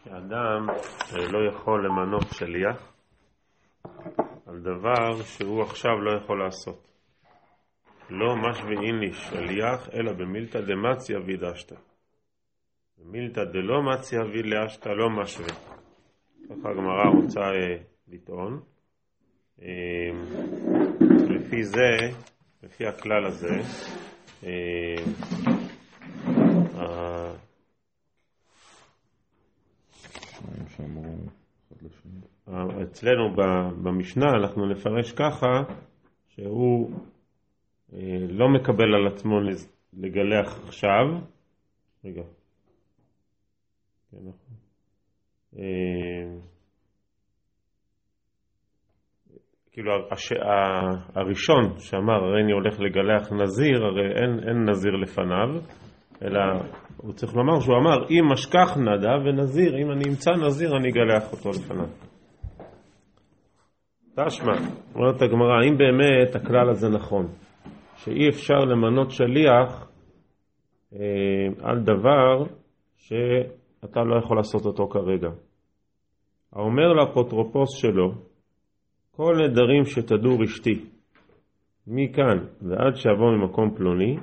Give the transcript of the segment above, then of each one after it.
שאדם לא יכול למנות שליח על דבר שהוא עכשיו לא יכול לעשות. לא משווין לי שליח אלא במילתא דמציא וידשתא. במילתא דלא מציא וידשתא לא משווה. ככה הגמרא רוצה לטעון. לפי זה, לפי הכלל הזה, אצלנו במשנה אנחנו נפרש ככה שהוא לא מקבל על עצמו לגלח עכשיו. רגע. כן, נכון. כאילו הראשון שאמר הרי אני הולך לגלח נזיר, הרי אין נזיר לפניו, אלא הוא צריך לומר שהוא אמר אם משכח נדה ונזיר, אם אני אמצא נזיר אני אגלח אותו לפניו. תשמע, אומרת הגמרא, אם באמת הכלל הזה נכון, שאי אפשר למנות שליח על דבר שאתה לא יכול לעשות אותו כרגע. האומר לאפוטרופוס שלו, כל נדרים שתדור אשתי, מכאן ועד שיבוא ממקום פלוני,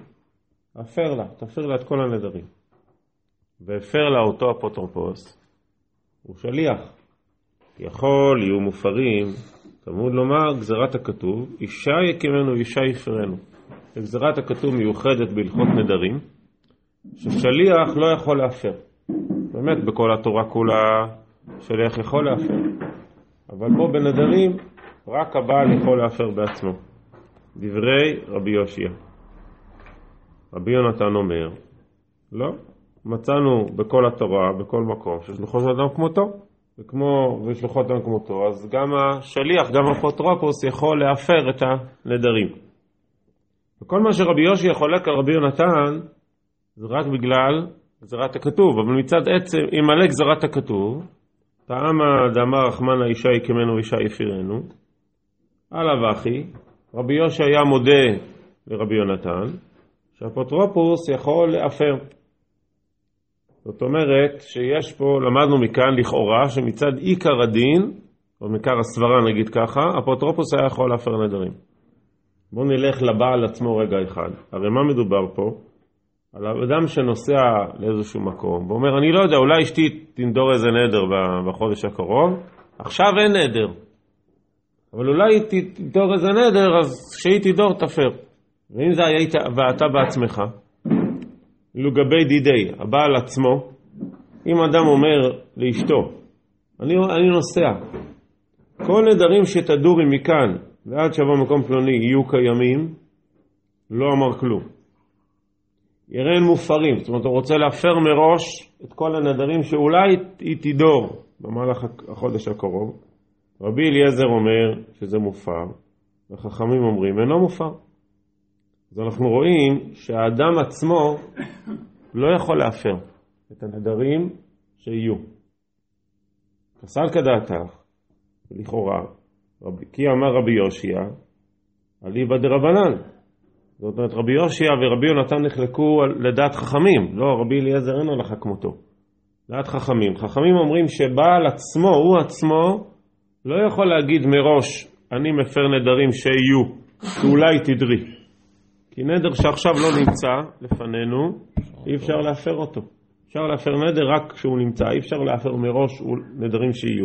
תפר לה את כל הנדרים. והפר לה אותו אפוטרופוס, הוא שליח. יכול יהיו מופרים, תמוד לומר, גזרת הכתוב, אישה יקימנו ואישה יפרנו. גזרת הכתוב מיוחדת בהלכות נדרים, ששליח לא יכול להפר. באמת, בכל התורה כולה, שליח יכול להפר. אבל פה בנדרים, רק הבעל יכול להפר בעצמו. דברי רבי יושע. רבי יונתן אומר, לא, מצאנו בכל התורה, בכל מקום, ששלוחות אדם כמותו, ושלוחות אדם כמותו, אז גם השליח, גם האפוטרופוס יכול להפר את הנדרים. וכל מה שרבי יושע חולק על רבי יונתן, זה רק בגלל גזרת הכתוב, אבל מצד עצם, אם מלא גזרת הכתוב, טעמה דאמר רחמנא אישה יקימנו ואישה יפירנו, עליו אחי, רבי יושע היה מודה לרבי יונתן, שהאפוטרופוס יכול להפר. זאת אומרת שיש פה, למדנו מכאן לכאורה, שמצד עיקר הדין, או מעיקר הסברה נגיד ככה, האפוטרופוס היה יכול להפר נדרים. בואו נלך לבעל עצמו רגע אחד. הרי מה מדובר פה? על האדם שנוסע לאיזשהו מקום, ואומר, אני לא יודע, אולי אשתי תנדור איזה נדר בחודש הקרוב, עכשיו אין נדר. אבל אולי תנדור איזה נדר, אז שהיא תדור תפר. ואם זה היית ואתה בעצמך, לגבי דידי, הבעל עצמו, אם אדם אומר לאשתו, אני נוסע, כל נדרים שתדורי מכאן ועד שבא מקום פלוני יהיו קיימים, לא אמר כלום. יראין מופרים, זאת אומרת הוא רוצה להפר מראש את כל הנדרים שאולי היא תדור במהלך החודש הקרוב. רבי אליעזר אומר שזה מופר, וחכמים אומרים אינו מופר. אז אנחנו רואים שהאדם עצמו לא יכול להפר את הנדרים שיהיו. כסל כדעתך, לכאורה, כי אמר רבי יושע, אליבא דרבנן. זאת אומרת, רבי יושע ורבי יונתן נחלקו לדעת חכמים, לא רבי אליעזר אין הלכה כמותו. דעת חכמים. חכמים אומרים שבעל עצמו, הוא עצמו, לא יכול להגיד מראש, אני מפר נדרים שיהיו, אולי תדרי. כי נדר שעכשיו לא נמצא לפנינו, אי אפשר להפר אותו. אפשר להפר נדר רק כשהוא נמצא, אי אפשר להפר מראש נדרים שיהיו.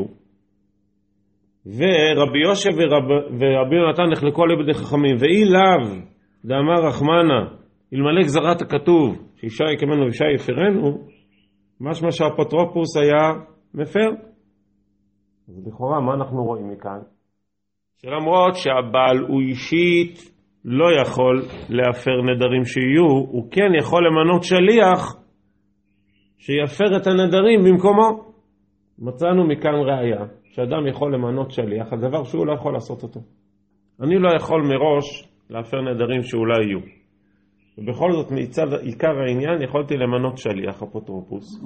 ורבי יושע ורבי יונתן נחלקו על ידי חכמים, ואי לאו דאמר רחמנא, אלמלא גזרת הכתוב, שאישה יקימנו ואישה יפרנו, משמע שהאפוטרופוס היה מפר. אז לכאורה מה אנחנו רואים מכאן? שלמרות שהבעל הוא אישית לא יכול להפר נדרים שיהיו, הוא כן יכול למנות שליח שיפר את הנדרים במקומו. מצאנו מכאן ראיה שאדם יכול למנות שליח על דבר שהוא לא יכול לעשות אותו. אני לא יכול מראש להפר נדרים שאולי יהיו. ובכל זאת מצד עיקר העניין יכולתי למנות שליח אפוטרופוס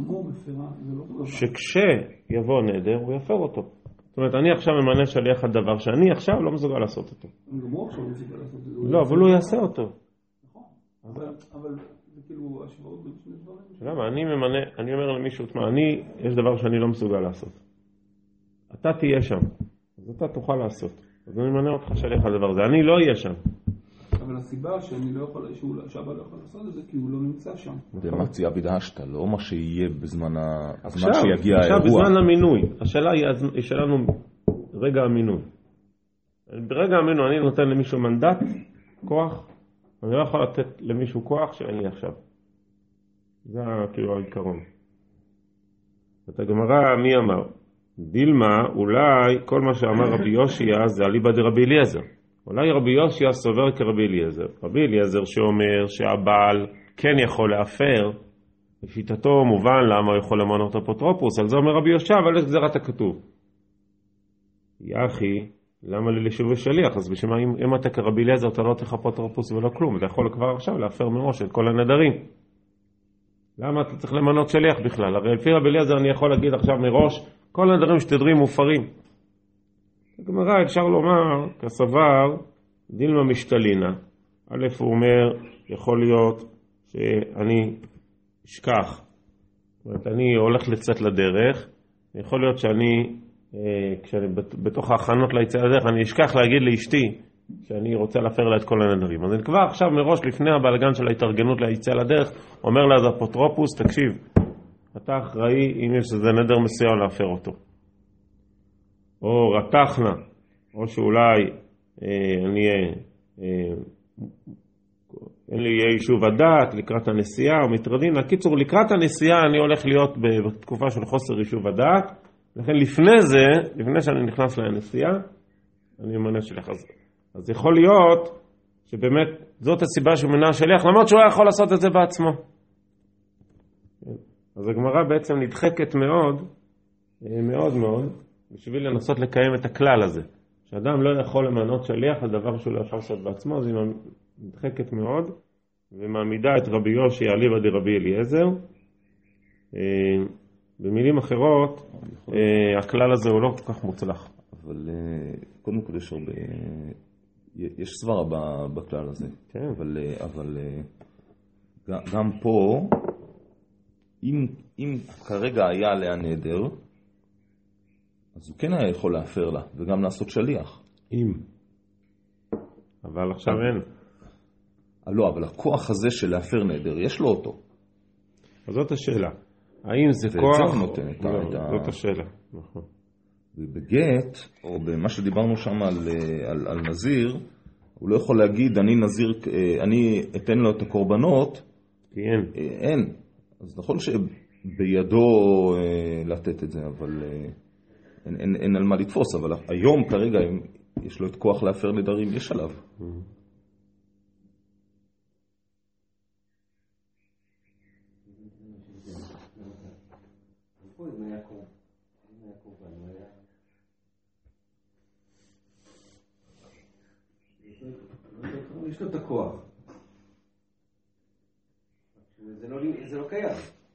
שכשיבוא נדר הוא יפר אותו. זאת אומרת, אני עכשיו ממנה שליח על דבר שאני עכשיו לא מסוגל לעשות אותו. גם הוא עכשיו לא מסוגל לעשות את זה. לא, אבל הוא יעשה אותו. נכון. אבל כאילו השוואות בין שני דברים? למה? אני אומר למישהו, תשמע, יש דבר שאני לא מסוגל לעשות. אתה תהיה שם, אז אתה תוכל לעשות. אז אני ממנה אותך שליח על דבר הזה. אני לא אהיה שם. אבל הסיבה שאני לא יכול, שהבא לא יכול לעשות את זה, כי הוא לא נמצא שם. דמציה בדהשת, לא מה שיהיה בזמן שיגיע האירוע. עכשיו בזמן המינוי. השאלה היא שלנו רגע המינוי. ברגע המינוי אני נותן למישהו מנדט, כוח, אני לא יכול לתת למישהו כוח שאין לי עכשיו. זה כאילו העיקרון. את הגמרא מי אמר? דילמה, אולי כל מה שאמר רבי יושיע זה אליבא דרבי אליעזר. אולי רבי יושיע סובר כרבי אליעזר. רבי אליעזר שאומר שהבעל כן יכול להפר, בשיטתו מובן למה הוא יכול למנות אפוטרופוס, על זה אומר רבי יושיע, אבל יש גזירת הכתוב. יחי, למה ללשוב שליח? אז בשביל מה אם אתה כרבי אליעזר אתה לא תלך אפוטרופוס ולא כלום, אתה יכול כבר עכשיו להפר מראש את כל הנדרים. למה אתה צריך למנות שליח בכלל? הרי לפי רבי אליעזר אני יכול להגיד עכשיו מראש, כל הנדרים שתדרים מופרים. בגמרא אפשר לומר, כסבר, דילמה משתלינה. א' הוא אומר, יכול להיות שאני אשכח. זאת אומרת, אני הולך לצאת לדרך, יכול להיות שאני, כשאני בתוך ההכנות ליציאה לדרך, אני אשכח להגיד לאשתי שאני רוצה להפר לה את כל הנדרים. אז אני כבר עכשיו מראש, לפני הבלגן של ההתארגנות ליציאה לדרך, אומר לה, אז אפוטרופוס, תקשיב, אתה אחראי אם יש איזה נדר מסוים להפר אותו. או רתחנה, או שאולי אין לי יישוב הדעת לקראת הנסיעה או מטרדין. הקיצור, לקראת הנסיעה אני הולך להיות בתקופה של חוסר יישוב הדעת, לכן לפני זה, לפני שאני נכנס לנסיעה, אני אמנה שליח. אז יכול להיות שבאמת זאת הסיבה שהוא מנה שליח, למרות שהוא יכול לעשות את זה בעצמו. אז הגמרא בעצם נדחקת מאוד, מאוד מאוד, בשביל לנסות לקיים את הכלל הזה. שאדם לא יכול למנות שליח על דבר שהוא לא יכול לעשות בעצמו, אז היא נדחקת מאוד, ומעמידה את רבי יושי אליבא דרבי אליעזר. במילים אחרות, הכלל הזה הוא לא כל כך מוצלח. אבל קודם כל יש סברה בכלל הזה. כן. אבל גם פה, אם כרגע היה עליה נדר, אז הוא כן היה יכול להפר לה, וגם לעשות שליח. אבל עכשיו אין. לא, אבל הכוח הזה של להפר נדר, יש לו אותו. אז זאת השאלה. האם זה כוח? נותן זאת השאלה, נכון. ובגט, או במה שדיברנו שם על נזיר, הוא לא יכול להגיד, אני אתן לו את הקורבנות. כי אין. אז נכון שבידו לתת את זה, אבל אין על מה לתפוס, אבל היום כרגע יש לו את כוח להפר נדרים, יש עליו. יש לו את הכוח. זה לא קיים.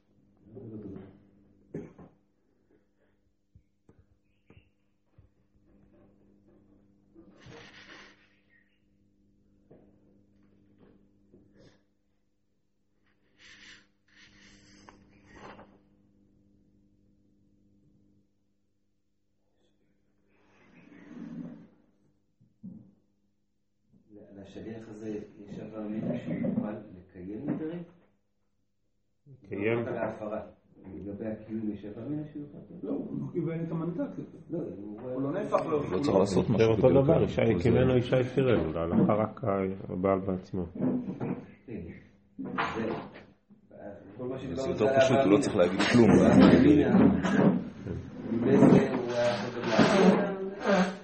לשליח הזה יש אבל מישהו יוכל לקיים נדרים? לקיים? לא רק על ההפרה. לגבי הקיום יש אבל מישהו יוכל? לא, הוא קיבל את המנדט. הוא לא נהפך לו. לא צריך לעשות משהו. זה אותו דבר, קימנו אישה יפירנו, להלכה רק הבעל בעצמו. זה יותר פשוט, הוא לא צריך להגיד כלום. בזה הוא היה יכול גם לעשות.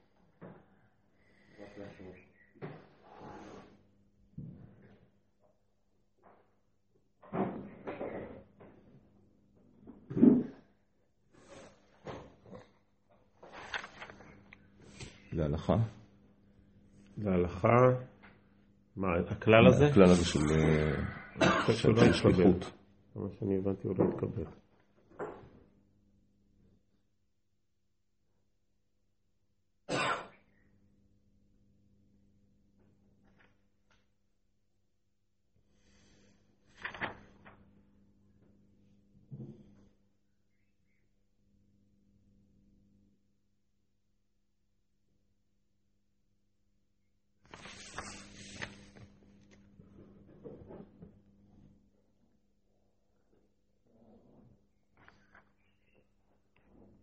להלכה? להלכה? מה, הכלל הזה? הכלל הזה של שליחות. מה שאני הבנתי הוא לא התקבל.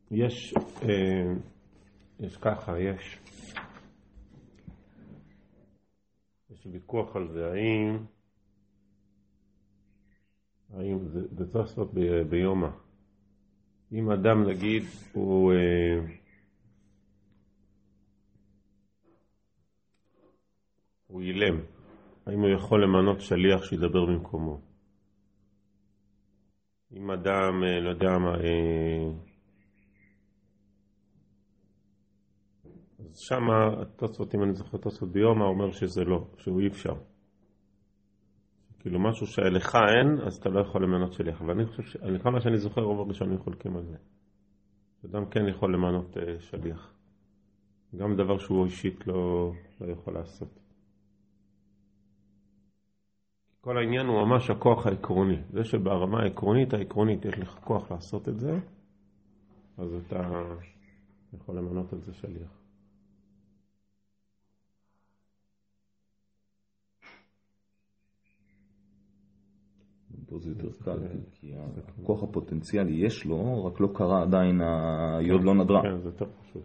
יש ככה, יש ויכוח על זה, האם זה צריך לעשות ביומא. אם אדם נגיד הוא אילם, האם הוא יכול למנות שליח שידבר במקומו? אם אדם, לא יודע מה, אז שמה התוספות, אם אני זוכר תוספות ביומא, אומר שזה לא, שהוא אי אפשר. כאילו משהו שלך אין, אז אתה לא יכול למנות שליח. אבל אני חושב, כמה שאני זוכר, רוב הראשונים חולקים על זה. אדם כן יכול למנות שליח. גם דבר שהוא אישית לא יכול לעשות. כל העניין הוא ממש הכוח העקרוני. זה שברמה העקרונית יש לך כוח לעשות את זה, אז אתה יכול למנות על זה שליח. פה זה יותר קל, כי הכוח הפוטנציאלי יש לו, רק לא קרה עדיין, היוד לא נדרה. כן, זה יותר פשוט.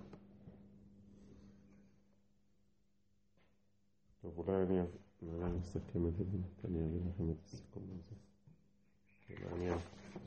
טוב, אולי אני אסכם את זה, אני אגיד לכם את הסיכום הזה. זה מעניין.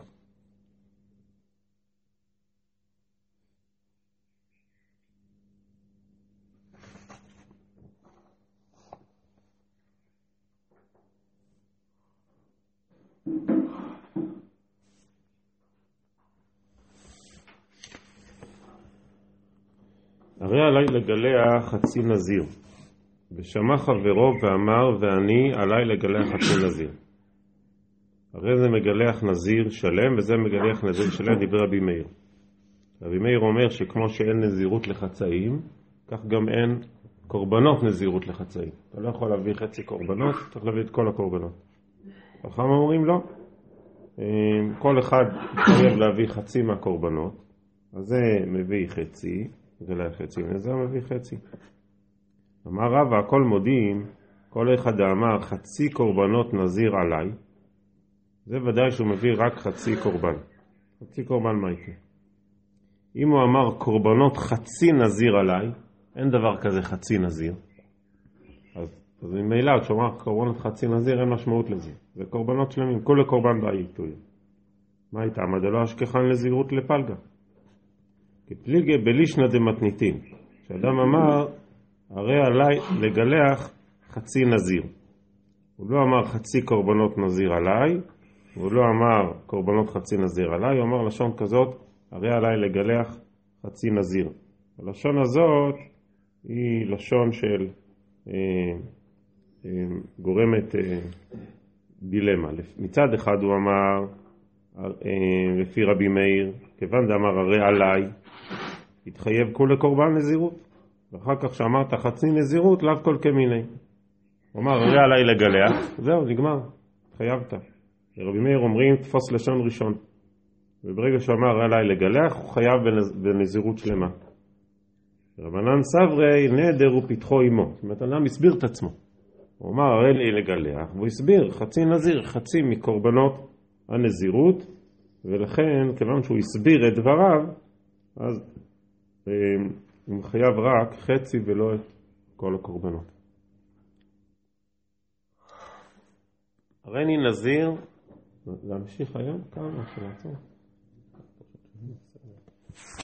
הרי עליי לגלח חצי נזיר, ושמע חברו ואמר ואני עליי לגלח חצי נזיר. הרי זה מגלח נזיר שלם וזה מגלח נזיר שלם, דיבר רבי מאיר. רבי מאיר אומר שכמו שאין נזירות לחצאים, כך גם אין קורבנות נזירות לחצאים. אתה לא יכול להביא חצי קורבנות, צריך להביא את כל הקורבנות. חכם אומרים לא. כל אחד חייב להביא חצי מהקורבנות, אז זה מביא חצי, גלח חצי, וזה מביא חצי. אמר רבא, הכל מודיעים, כל אחד אמר חצי קורבנות נזיר עליי, זה ודאי שהוא מביא רק חצי קורבן. חצי קורבן מה יקרה? אם הוא אמר קורבנות חצי נזיר עליי, אין דבר כזה חצי נזיר. אז ממילא, כשהוא אמר קורבנות חצי נזיר, אין משמעות לזה. זה קורבנות שלמים, כל הקורבן באי תויה. מה הייתה? מדלו אשכחן לזירות לפלגה. כפליגה בלישנא דמתניתין. כשאדם אמר, הרי עליי לגלח חצי נזיר. הוא לא אמר חצי קורבנות נזיר עליי, והוא לא אמר קורבנות חצי נזיר עליי, הוא אמר לשון כזאת, הרי עליי לגלח חצי נזיר. הלשון הזאת היא לשון של גורמת דילמה. מצד אחד הוא אמר, לפי רבי מאיר, כיוון דאמר הרי עליי, התחייב כולה קורבן נזירות. ואחר כך שאמרת חצי נזירות, לאו כל כמיני. הוא אמר, הרי עליי לגלח, זהו, נגמר, התחייבת. רבי מאיר אומרים, תפוס לשון ראשון. וברגע שהוא אמר, הרי עליי לגלח, הוא חייב בנזירות שלמה. רבנן סברי נדר ופתחו עמו. זאת אומרת, אדם הסביר את עצמו. הוא אמר, הרי לי לגלח, והוא הסביר, חצי נזיר, חצי מקורבנות הנזירות, ולכן, כיוון שהוא הסביר את דבריו, אז הוא חייב רק חצי ולא את כל הקורבנות. הרי אני נזיר, להמשיך היום? כמה? שנעצור.